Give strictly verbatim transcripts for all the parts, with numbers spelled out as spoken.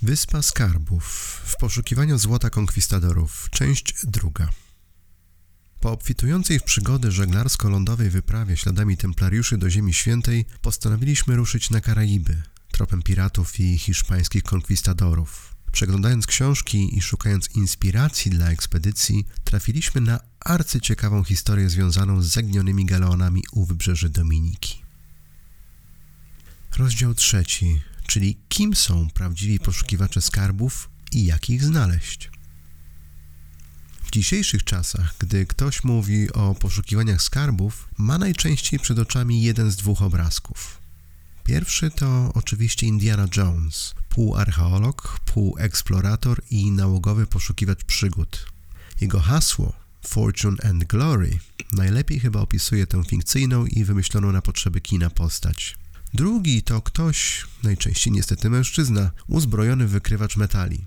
Wyspa Skarbów. W poszukiwaniu złota konkwistadorów. Część druga. Po obfitującej w przygody żeglarsko-lądowej wyprawie śladami templariuszy do Ziemi Świętej postanowiliśmy ruszyć na Karaiby, tropem piratów i hiszpańskich konkwistadorów. Przeglądając książki i szukając inspiracji dla ekspedycji, trafiliśmy na arcyciekawą historię związaną z zaginionymi galeonami u wybrzeży Dominiki. Rozdział trzeci, czyli kim są prawdziwi poszukiwacze skarbów i jak ich znaleźć. W dzisiejszych czasach, gdy ktoś mówi o poszukiwaniach skarbów, ma najczęściej przed oczami jeden z dwóch obrazków. Pierwszy to oczywiście Indiana Jones, półarcheolog, półeksplorator i nałogowy poszukiwacz przygód. Jego hasło Fortune and Glory najlepiej chyba opisuje tę fikcyjną i wymyśloną na potrzeby kina postać. Drugi to ktoś, najczęściej niestety mężczyzna, uzbrojony w wykrywacz metali.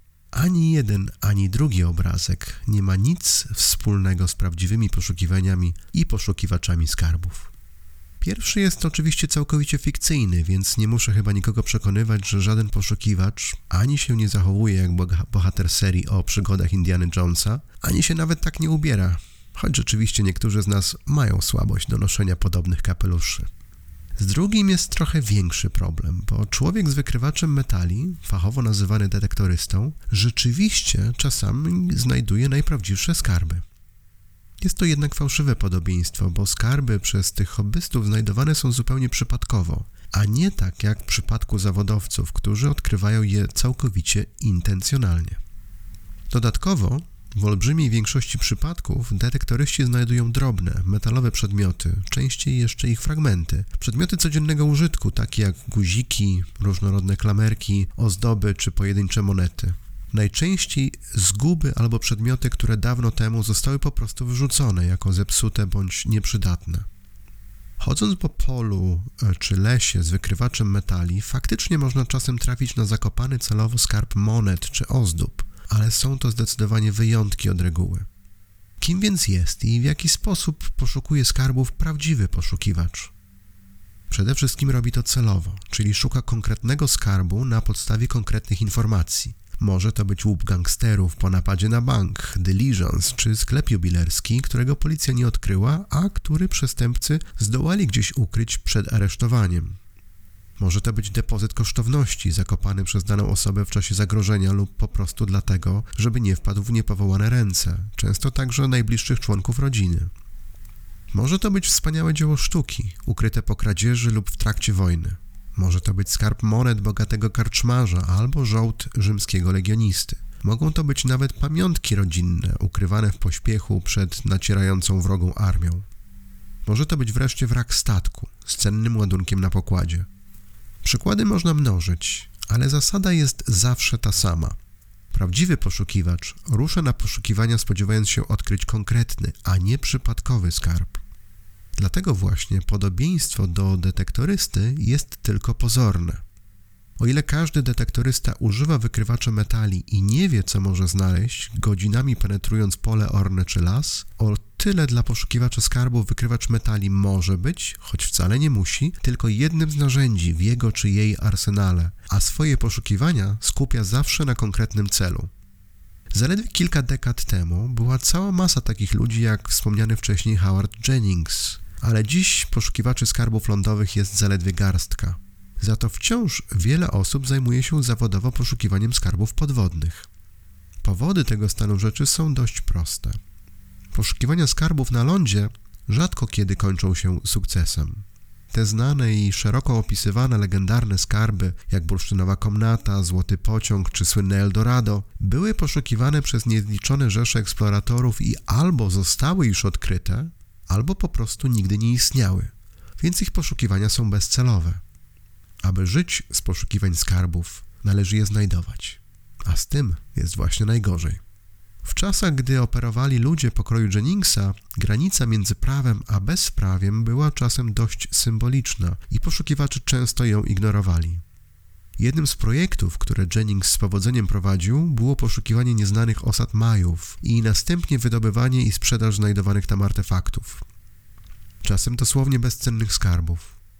Ani jeden, ani drugi obrazek nie ma nic wspólnego z prawdziwymi poszukiwaniami i poszukiwaczami skarbów. Pierwszy jest oczywiście całkowicie fikcyjny, więc nie muszę chyba nikogo przekonywać, że żaden poszukiwacz ani się nie zachowuje jak bohater serii o przygodach Indiany Jonesa, ani się nawet tak nie ubiera, choć rzeczywiście niektórzy z nas mają słabość do noszenia podobnych kapeluszy. Z drugim jest trochę większy problem, bo człowiek z wykrywaczem metali, fachowo nazywany detektorystą, rzeczywiście czasami znajduje najprawdziwsze skarby. Jest to jednak fałszywe podobieństwo, bo skarby przez tych hobbystów znajdowane są zupełnie przypadkowo, a nie tak jak w przypadku zawodowców, którzy odkrywają je całkowicie intencjonalnie. Dodatkowo, w olbrzymiej większości przypadków detektoryści znajdują drobne, metalowe przedmioty, częściej jeszcze ich fragmenty. Przedmioty codziennego użytku, takie jak guziki, różnorodne klamerki, ozdoby czy pojedyncze monety. Najczęściej zguby albo przedmioty, które dawno temu zostały po prostu wyrzucone jako zepsute bądź nieprzydatne. Chodząc po polu czy lesie z wykrywaczem metali, faktycznie można czasem trafić na zakopany celowo skarb monet czy ozdób, ale są to zdecydowanie wyjątki od reguły. Kim więc jest i w jaki sposób poszukuje skarbów prawdziwy poszukiwacz? Przede wszystkim robi to celowo, czyli szuka konkretnego skarbu na podstawie konkretnych informacji. Może to być łup gangsterów po napadzie na bank, dyliżans czy sklep jubilerski, którego policja nie odkryła, a który przestępcy zdołali gdzieś ukryć przed aresztowaniem. Może to być depozyt kosztowności zakopany przez daną osobę w czasie zagrożenia lub po prostu dlatego, żeby nie wpadł w niepowołane ręce, często także najbliższych członków rodziny. Może to być wspaniałe dzieło sztuki, ukryte po kradzieży lub w trakcie wojny. Może to być skarb monet bogatego karczmarza albo żołd rzymskiego legionisty. Mogą to być nawet pamiątki rodzinne, ukrywane w pośpiechu przed nacierającą wrogą armią. Może to być wreszcie wrak statku z cennym ładunkiem na pokładzie. Przykłady można mnożyć, ale zasada jest zawsze ta sama. Prawdziwy poszukiwacz rusza na poszukiwania, spodziewając się odkryć konkretny, a nie przypadkowy skarb. Dlatego właśnie podobieństwo do detektorysty jest tylko pozorne. O ile każdy detektorysta używa wykrywacza metali i nie wie, co może znaleźć, godzinami penetrując pole orne czy las, o tyle dla poszukiwacza skarbów wykrywacz metali może być, choć wcale nie musi, tylko jednym z narzędzi w jego czy jej arsenale, a swoje poszukiwania skupia zawsze na konkretnym celu. Zaledwie kilka dekad temu była cała masa takich ludzi jak wspomniany wcześniej Howard Jennings, ale dziś poszukiwaczy skarbów lądowych jest zaledwie garstka. Za to wciąż wiele osób zajmuje się zawodowo poszukiwaniem skarbów podwodnych. Powody tego stanu rzeczy są dość proste. Poszukiwania skarbów na lądzie rzadko kiedy kończą się sukcesem. Te znane i szeroko opisywane legendarne skarby, jak bursztynowa komnata, złoty pociąg czy słynne Eldorado, były poszukiwane przez niezliczone rzesze eksploratorów i albo zostały już odkryte, albo po prostu nigdy nie istniały, więc ich poszukiwania są bezcelowe. Aby żyć z poszukiwań skarbów, należy je znajdować, a z tym jest właśnie najgorzej. W czasach, gdy operowali ludzie pokroju Jenningsa, granica między prawem a bezprawiem była czasem dość symboliczna i poszukiwacze często ją ignorowali. Jednym z projektów, które Jennings z powodzeniem prowadził, było poszukiwanie nieznanych osad Majów i następnie wydobywanie i sprzedaż znajdowanych tam artefaktów. Czasem dosłownie bezcennych skarbów.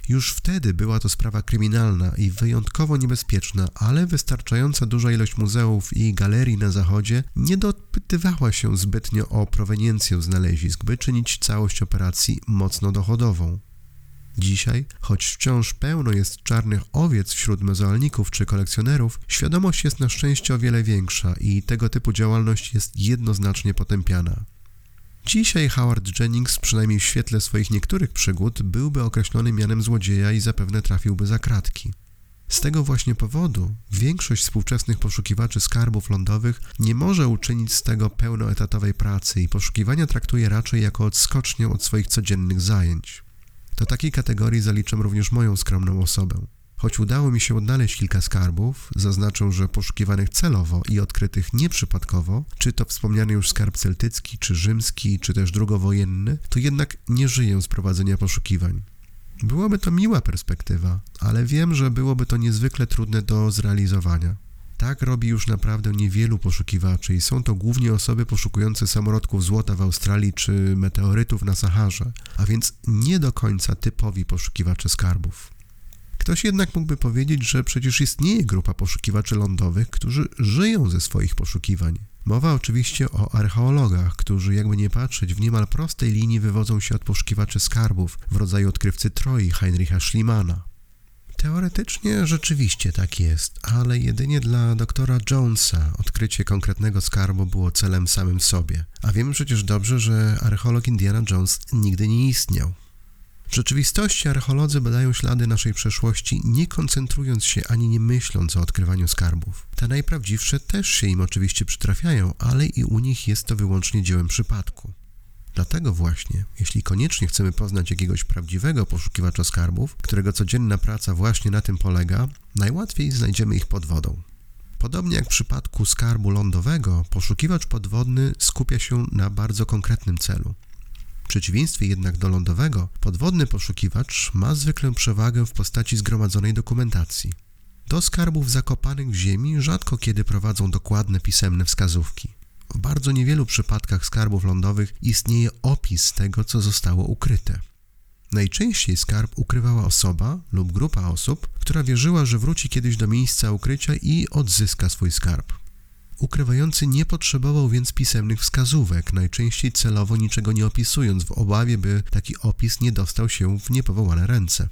Już wtedy była to sprawa kryminalna i wyjątkowo niebezpieczna, ale wystarczająco duża ilość muzeów i galerii na zachodzie nie dopytywała się zbytnio o proweniencję znalezisk, by czynić całość operacji mocno dochodową. Dzisiaj, choć wciąż pełno jest czarnych owiec wśród muzealników czy kolekcjonerów, świadomość jest na szczęście o wiele większa i tego typu działalność jest jednoznacznie potępiana. Dzisiaj Howard Jennings, przynajmniej w świetle swoich niektórych przygód, byłby określony mianem złodzieja i zapewne trafiłby za kratki. Z tego właśnie powodu większość współczesnych poszukiwaczy skarbów lądowych nie może uczynić z tego pełnoetatowej pracy i poszukiwania traktuje raczej jako odskocznię od swoich codziennych zajęć. Do takiej kategorii zaliczam również moją skromną osobę. Choć udało mi się odnaleźć kilka skarbów, zaznaczę, że poszukiwanych celowo i odkrytych nieprzypadkowo, czy to wspomniany już skarb celtycki, czy rzymski, czy też drugowojenny, to jednak nie żyję z prowadzenia poszukiwań. Byłoby to miła perspektywa, ale wiem, że byłoby to niezwykle trudne do zrealizowania. Tak robi już naprawdę niewielu poszukiwaczy i są to głównie osoby poszukujące samorodków złota w Australii czy meteorytów na Saharze, a więc nie do końca typowi poszukiwacze skarbów. Ktoś jednak mógłby powiedzieć, że przecież istnieje grupa poszukiwaczy lądowych, którzy żyją ze swoich poszukiwań. Mowa oczywiście o archeologach, którzy jakby nie patrzeć w niemal prostej linii wywodzą się od poszukiwaczy skarbów w rodzaju odkrywcy Troi Heinricha Schliemana. Teoretycznie rzeczywiście tak jest, ale jedynie dla doktora Jonesa odkrycie konkretnego skarbu było celem samym w sobie. A wiemy przecież dobrze, że archeolog Indiana Jones nigdy nie istniał. W rzeczywistości archeolodzy badają ślady naszej przeszłości, nie koncentrując się ani nie myśląc o odkrywaniu skarbów. Te najprawdziwsze też się im oczywiście przytrafiają, ale i u nich jest to wyłącznie dziełem przypadku. Dlatego właśnie, jeśli koniecznie chcemy poznać jakiegoś prawdziwego poszukiwacza skarbów, którego codzienna praca właśnie na tym polega, najłatwiej znajdziemy ich pod wodą. Podobnie jak w przypadku skarbu lądowego, poszukiwacz podwodny skupia się na bardzo konkretnym celu. W przeciwieństwie jednak do lądowego, podwodny poszukiwacz ma zwykle przewagę w postaci zgromadzonej dokumentacji. Do skarbów zakopanych w ziemi rzadko kiedy prowadzą dokładne pisemne wskazówki. W bardzo niewielu przypadkach skarbów lądowych istnieje opis tego, co zostało ukryte. Najczęściej skarb ukrywała osoba lub grupa osób, która wierzyła, że wróci kiedyś do miejsca ukrycia i odzyska swój skarb. Ukrywający nie potrzebował więc pisemnych wskazówek, najczęściej celowo niczego nie opisując, w obawie, by taki opis nie dostał się w niepowołane ręce.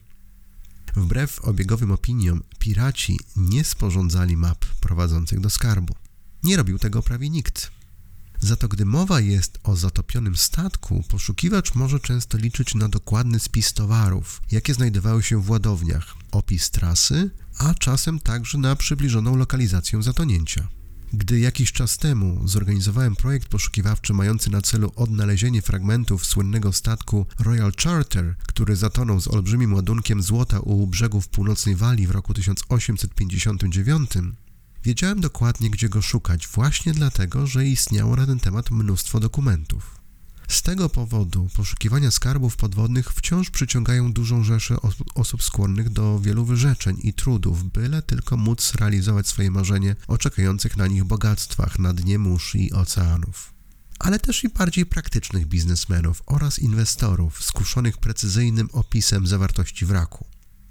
Wbrew obiegowym opiniom, piraci nie sporządzali map prowadzących do skarbu. Nie robił tego prawie nikt. Za to gdy mowa jest o zatopionym statku, poszukiwacz może często liczyć na dokładny spis towarów, jakie znajdowały się w ładowniach, opis trasy, a czasem także na przybliżoną lokalizację zatonięcia. Gdy jakiś czas temu zorganizowałem projekt poszukiwawczy mający na celu odnalezienie fragmentów słynnego statku Royal Charter, który zatonął z olbrzymim ładunkiem złota u brzegów północnej Walii w roku tysiąc osiemset pięćdziesiątym dziewiątym, wiedziałem dokładnie, gdzie go szukać, właśnie dlatego, że istniało na ten temat mnóstwo dokumentów. Z tego powodu poszukiwania skarbów podwodnych wciąż przyciągają dużą rzeszę os- osób skłonnych do wielu wyrzeczeń i trudów, byle tylko móc realizować swoje marzenie o czekających na nich bogactwach na dnie mórz i oceanów. Ale też i bardziej praktycznych biznesmenów oraz inwestorów skuszonych precyzyjnym opisem zawartości wraku.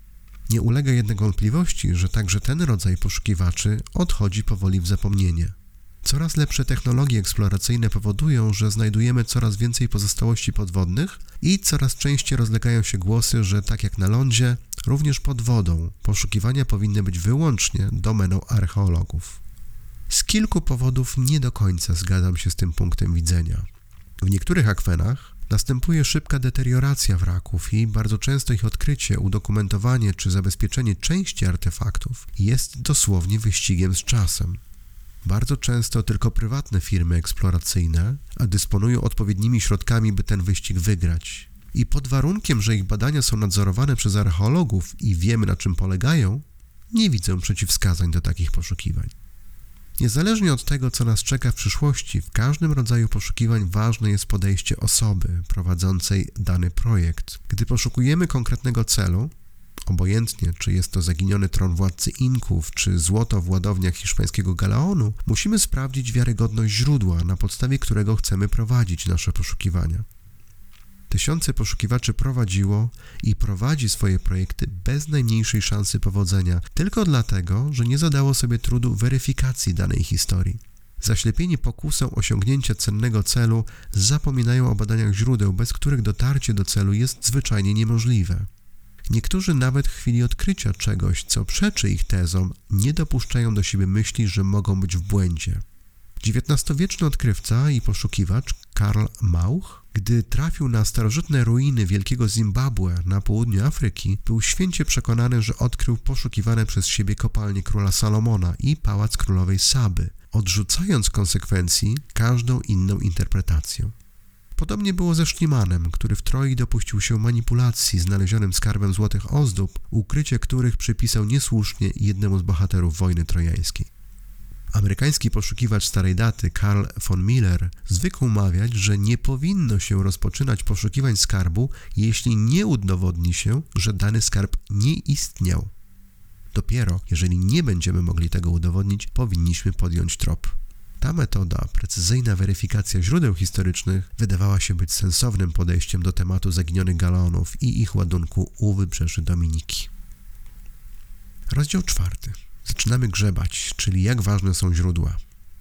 Nie ulega jednak wątpliwości, że także ten rodzaj poszukiwaczy odchodzi powoli w zapomnienie. Coraz lepsze technologie eksploracyjne powodują, że znajdujemy coraz więcej pozostałości podwodnych i coraz częściej rozlegają się głosy, że tak jak na lądzie, również pod wodą poszukiwania powinny być wyłącznie domeną archeologów. Z kilku powodów nie do końca zgadzam się z tym punktem widzenia. W niektórych akwenach następuje szybka deterioracja wraków i bardzo często ich odkrycie, udokumentowanie czy zabezpieczenie części artefaktów jest dosłownie wyścigiem z czasem. Bardzo często tylko prywatne firmy eksploracyjne dysponują odpowiednimi środkami, by ten wyścig wygrać. I pod warunkiem, że ich badania są nadzorowane przez archeologów i wiemy, na czym polegają, nie widzę przeciwwskazań do takich poszukiwań. Niezależnie od tego, co nas czeka w przyszłości, w każdym rodzaju poszukiwań ważne jest podejście osoby prowadzącej dany projekt. Gdy poszukujemy konkretnego celu, obojętnie czy jest to zaginiony tron władcy Inków, czy złoto w ładowniach hiszpańskiego galeonu, musimy sprawdzić wiarygodność źródła, na podstawie którego chcemy prowadzić nasze poszukiwania. Tysiące poszukiwaczy prowadziło i prowadzi swoje projekty bez najmniejszej szansy powodzenia, tylko dlatego, że nie zadało sobie trudu weryfikacji danej historii. Zaślepieni pokusą osiągnięcia cennego celu, zapominają o badaniach źródeł, bez których dotarcie do celu jest zwyczajnie niemożliwe. Niektórzy nawet w chwili odkrycia czegoś, co przeczy ich tezom, nie dopuszczają do siebie myśli, że mogą być w błędzie. dziewiętnastowieczny odkrywca i poszukiwacz Karl Mauch, gdy trafił na starożytne ruiny Wielkiego Zimbabwe na południu Afryki, był święcie przekonany, że odkrył poszukiwane przez siebie kopalnie króla Salomona i pałac królowej Saby, odrzucając konsekwencji każdą inną interpretację. Podobnie było ze Schliemanem, który w Troi dopuścił się manipulacji znalezionym skarbem złotych ozdób, ukrycie których przypisał niesłusznie jednemu z bohaterów wojny trojańskiej. Amerykański poszukiwacz starej daty Karl von Miller zwykł mawiać, że nie powinno się rozpoczynać poszukiwań skarbu, jeśli nie udowodni się, że dany skarb nie istniał. Dopiero jeżeli nie będziemy mogli tego udowodnić, powinniśmy podjąć trop. Ta metoda, precyzyjna weryfikacja źródeł historycznych, wydawała się być sensownym podejściem do tematu zaginionych galeonów i ich ładunku u wybrzeży Dominiki. Rozdział czwarty. Zaczynamy grzebać, czyli jak ważne są źródła.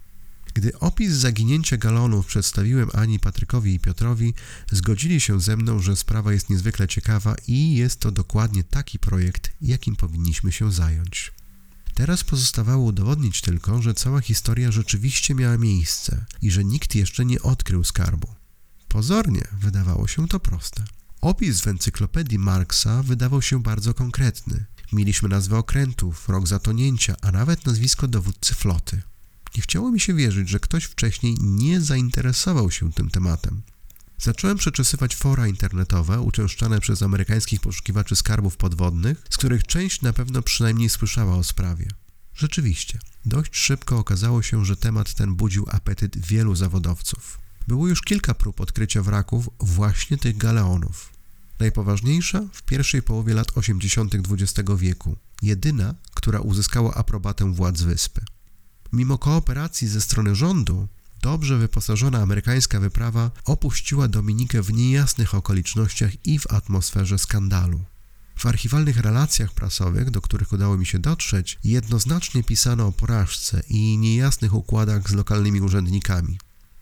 Gdy opis zaginięcia galeonów przedstawiłem Ani, Patrykowi i Piotrowi, zgodzili się ze mną, że sprawa jest niezwykle ciekawa i jest to dokładnie taki projekt, jakim powinniśmy się zająć. Teraz pozostawało udowodnić tylko, że cała historia rzeczywiście miała miejsce i że nikt jeszcze nie odkrył skarbu. Pozornie wydawało się to proste. Opis w encyklopedii Marksa wydawał się bardzo konkretny. Mieliśmy nazwę okrętów, rok zatonięcia, a nawet nazwisko dowódcy floty. Nie chciało mi się wierzyć, że ktoś wcześniej nie zainteresował się tym tematem. Zacząłem przeczesywać fora internetowe uczęszczane przez amerykańskich poszukiwaczy skarbów podwodnych, z których część na pewno przynajmniej słyszała o sprawie. Rzeczywiście, dość szybko okazało się, że temat ten budził apetyt wielu zawodowców. Było już kilka prób odkrycia wraków właśnie tych galeonów. Najpoważniejsza w pierwszej połowie lat osiemdziesiątych dwudziestego wieku, jedyna, która uzyskała aprobatę władz wyspy. Mimo kooperacji ze strony rządu, dobrze wyposażona amerykańska wyprawa opuściła Dominikę w niejasnych okolicznościach i w atmosferze skandalu. W archiwalnych relacjach prasowych, do których udało mi się dotrzeć, jednoznacznie pisano o porażce i niejasnych układach z lokalnymi urzędnikami.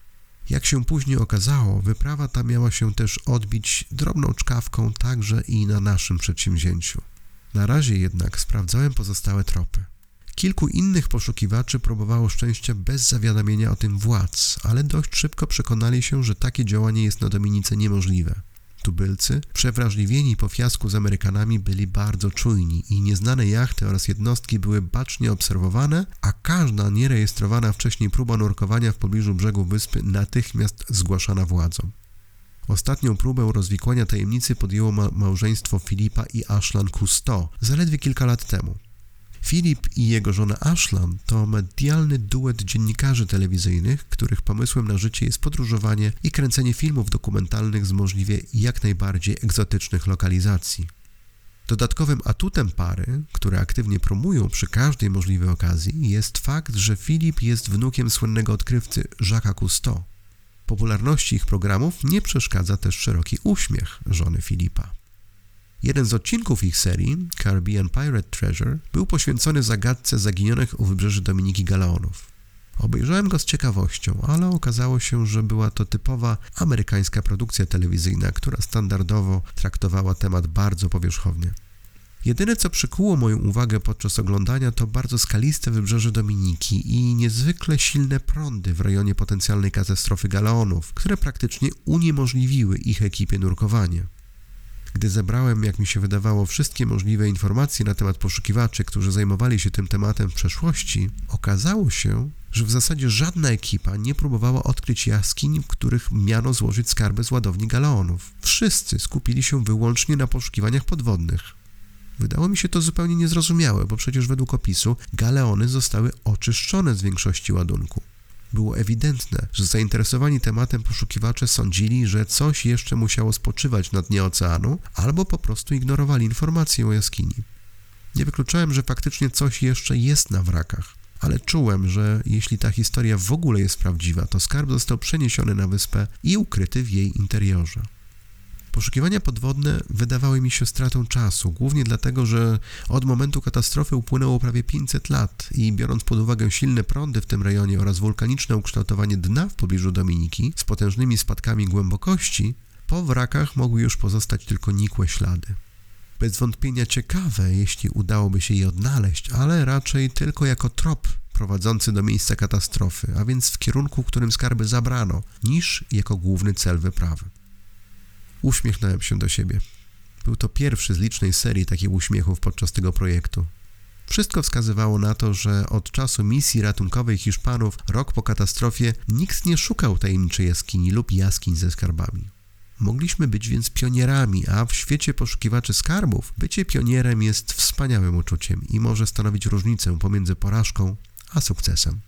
Jak się później okazało, wyprawa ta miała się też odbić drobną czkawką także i na naszym przedsięwzięciu. Na razie jednak sprawdzałem pozostałe tropy. Kilku innych poszukiwaczy próbowało szczęścia bez zawiadamienia o tym władz, ale dość szybko przekonali się, że takie działanie jest na Dominice niemożliwe. Tubylcy, przewrażliwieni po fiasku z Amerykanami, byli bardzo czujni i nieznane jachty oraz jednostki były bacznie obserwowane, a każda nierejestrowana wcześniej próba nurkowania w pobliżu brzegu wyspy natychmiast zgłaszana władzom. Ostatnią próbę rozwikłania tajemnicy podjęło ma- małżeństwo Filipa i Ashland Cousteau zaledwie kilka lat temu. Filip i jego żona Ashland to medialny duet dziennikarzy telewizyjnych, których pomysłem na życie jest podróżowanie i kręcenie filmów dokumentalnych z możliwie jak najbardziej egzotycznych lokalizacji. Dodatkowym atutem pary, które aktywnie promują przy każdej możliwej okazji, jest fakt, że Filip jest wnukiem słynnego odkrywcy Jacques'a Cousteau. Popularności ich programów nie przeszkadza też szeroki uśmiech żony Filipa. Jeden z odcinków ich serii, Caribbean Pirate Treasure, był poświęcony zagadce zaginionych u wybrzeży Dominiki galeonów. Obejrzałem go z ciekawością, ale okazało się, że była to typowa amerykańska produkcja telewizyjna, która standardowo traktowała temat bardzo powierzchownie. Jedyne, co przykuło moją uwagę podczas oglądania, to bardzo skaliste wybrzeże Dominiki i niezwykle silne prądy w rejonie potencjalnej katastrofy galeonów, które praktycznie uniemożliwiły ich ekipie nurkowanie. Gdy zebrałem, jak mi się wydawało, wszystkie możliwe informacje na temat poszukiwaczy, którzy zajmowali się tym tematem w przeszłości, okazało się, że w zasadzie żadna ekipa nie próbowała odkryć jaskiń, w których miano złożyć skarby z ładowni galeonów. Wszyscy skupili się wyłącznie na poszukiwaniach podwodnych. Wydało mi się to zupełnie niezrozumiałe, bo przecież według opisu galeony zostały oczyszczone z większości ładunku. Było ewidentne, że zainteresowani tematem poszukiwacze sądzili, że coś jeszcze musiało spoczywać na dnie oceanu, albo po prostu ignorowali informacje o jaskini. Nie wykluczałem, że faktycznie coś jeszcze jest na wrakach, ale czułem, że jeśli ta historia w ogóle jest prawdziwa, to skarb został przeniesiony na wyspę i ukryty w jej interiorze. Poszukiwania podwodne wydawały mi się stratą czasu, głównie dlatego, że od momentu katastrofy upłynęło prawie pięćset lat i biorąc pod uwagę silne prądy w tym rejonie oraz wulkaniczne ukształtowanie dna w pobliżu Dominiki z potężnymi spadkami głębokości, po wrakach mogły już pozostać tylko nikłe ślady. Bez wątpienia ciekawe, jeśli udałoby się je odnaleźć, ale raczej tylko jako trop prowadzący do miejsca katastrofy, a więc w kierunku, którym skarby zabrano, niż jako główny cel wyprawy. Uśmiechnąłem się do siebie. Był to pierwszy z licznej serii takich uśmiechów podczas tego projektu. Wszystko wskazywało na to, że od czasu misji ratunkowej Hiszpanów, rok po katastrofie, nikt nie szukał tajemniczej jaskini lub jaskiń ze skarbami. Mogliśmy być więc pionierami, a w świecie poszukiwaczy skarbów bycie pionierem jest wspaniałym uczuciem i może stanowić różnicę pomiędzy porażką a sukcesem.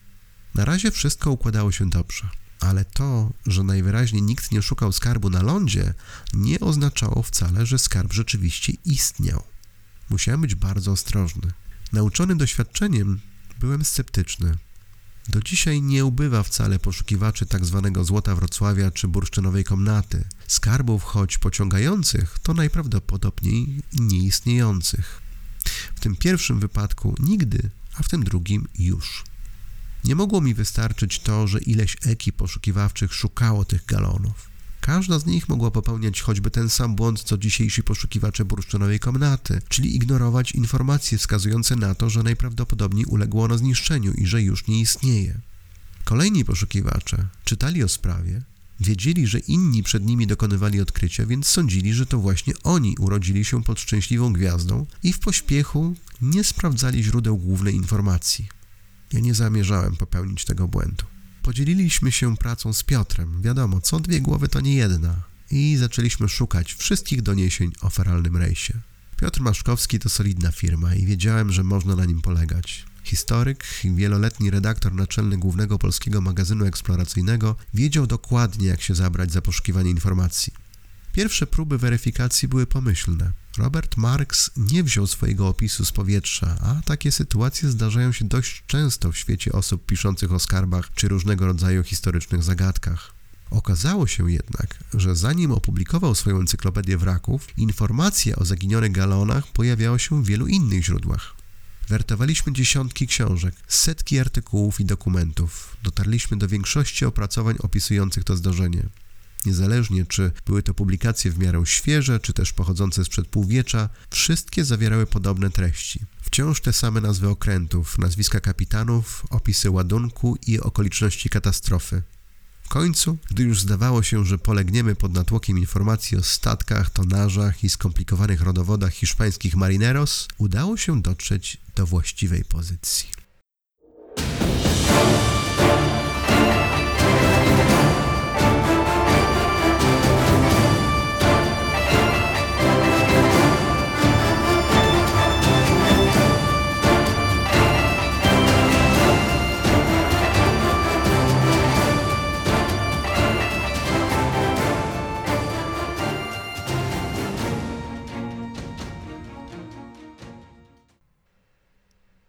Na razie wszystko układało się dobrze, ale to, że najwyraźniej nikt nie szukał skarbu na lądzie, nie oznaczało wcale, że skarb rzeczywiście istniał. Musiałem być bardzo ostrożny. Nauczony doświadczeniem, byłem sceptyczny. Do dzisiaj nie ubywa wcale poszukiwaczy tzw. złota Wrocławia czy bursztynowej komnaty. Skarbów, choć pociągających, to najprawdopodobniej nieistniejących. W tym pierwszym wypadku nigdy, a w tym drugim już. Nie mogło mi wystarczyć to, że ileś ekip poszukiwawczych szukało tych galonów. Każda z nich mogła popełniać choćby ten sam błąd, co dzisiejsi poszukiwacze bursztynowej komnaty, czyli ignorować informacje wskazujące na to, że najprawdopodobniej uległo ono zniszczeniu i że już nie istnieje. Kolejni poszukiwacze czytali o sprawie, wiedzieli, że inni przed nimi dokonywali odkrycia, więc sądzili, że to właśnie oni urodzili się pod szczęśliwą gwiazdą i w pośpiechu nie sprawdzali źródeł głównej informacji. Ja nie zamierzałem popełnić tego błędu. Podzieliliśmy się pracą z Piotrem, wiadomo, co dwie głowy to nie jedna, i zaczęliśmy szukać wszystkich doniesień o feralnym rejsie. Piotr Maszkowski to solidna firma i wiedziałem, że można na nim polegać. Historyk i wieloletni redaktor naczelny głównego polskiego magazynu eksploracyjnego wiedział dokładnie, jak się zabrać za poszukiwanie informacji. Pierwsze próby weryfikacji były pomyślne. Robert Marks nie wziął swojego opisu z powietrza, a takie sytuacje zdarzają się dość często w świecie osób piszących o skarbach czy różnego rodzaju historycznych zagadkach. Okazało się jednak, że zanim opublikował swoją encyklopedię wraków, informacje o zaginionych galonach pojawiały się w wielu innych źródłach. Wertowaliśmy dziesiątki książek, setki artykułów i dokumentów. Dotarliśmy do większości opracowań opisujących to zdarzenie. Niezależnie, czy były to publikacje w miarę świeże, czy też pochodzące sprzed półwiecza, wszystkie zawierały podobne treści. Wciąż te same nazwy okrętów, nazwiska kapitanów, opisy ładunku i okoliczności katastrofy. W końcu, gdy już zdawało się, że polegniemy pod natłokiem informacji o statkach, tonażach i skomplikowanych rodowodach hiszpańskich marineros, udało się dotrzeć do właściwej pozycji.